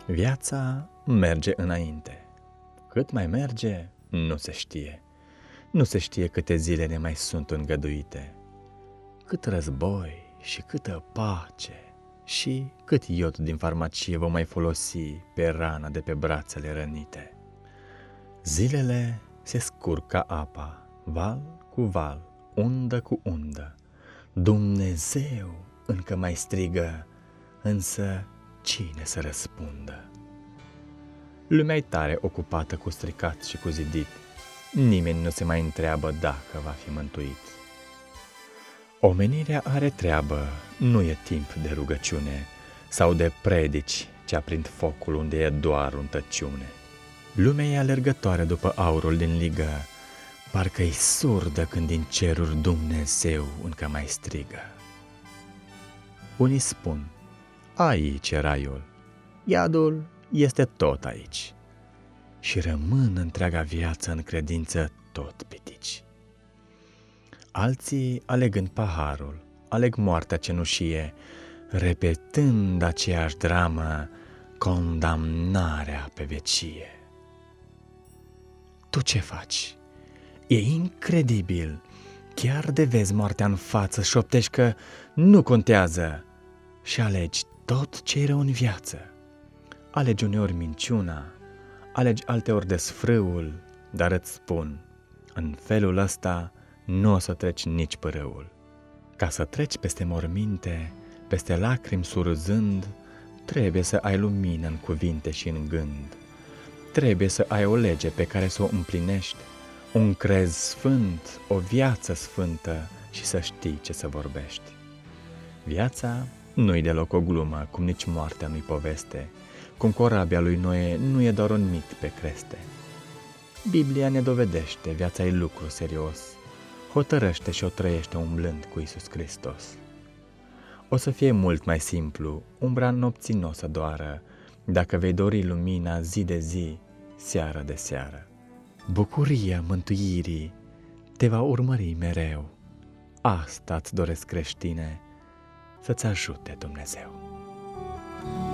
Viața merge înainte. Cât mai merge, nu se știe. Nu se știe câte zile ne mai sunt îngăduite. Cât război și câtă pace și cât iod din farmacie vom mai folosi pe rana de pe brațele rănite. Zilele se scurg ca apa, val cu val, undă cu undă. Dumnezeu încă mai strigă, însă cine să răspundă? Lumea-i tare ocupată cu stricat și cu zidit. Nimeni nu se mai întreabă dacă va fi mântuit. Omenirea are treabă, nu e timp de rugăciune sau de predici ce aprind focul unde e doar untăciune. Lumea e alergătoare după aurul din ligă, parcă-i surdă când din ceruri Dumnezeu încă mai strigă. Unii spun, aici e raiul, iadul este tot aici, și rămân întreaga viață în credință tot pitici. Alții alegând paharul, aleg moartea cenușie, repetând aceeași dramă, condamnarea pe vecie. Tu ce faci? E incredibil! Chiar de vezi moartea în față, șoptești că nu contează și alegi tot ce-i rău în viață. Alegi uneori minciuna, alegi alteori desfrâul, dar îți spun, în felul ăsta nu o să treci nici părâul. Ca să treci peste morminte, peste lacrimi surzând, trebuie să ai lumină în cuvinte și în gând. Trebuie să ai o lege pe care să o împlinești, un crez sfânt, o viață sfântă și să știi ce să vorbești. Viața nu-i deloc o glumă, cum nici moartea nu-i poveste, cum corabia lui Noe nu e doar un mit pe creste. Biblia ne dovedește, viața e lucru serios, hotărăște și o trăiește umblând cu Iisus Hristos. O să fie mult mai simplu, umbra nopții n-o să doară, dacă vei dori lumina zi de zi, seară de seară. Bucuria mântuirii te va urmări mereu. Asta-ți doresc, creștine, să-ți ajute Dumnezeu.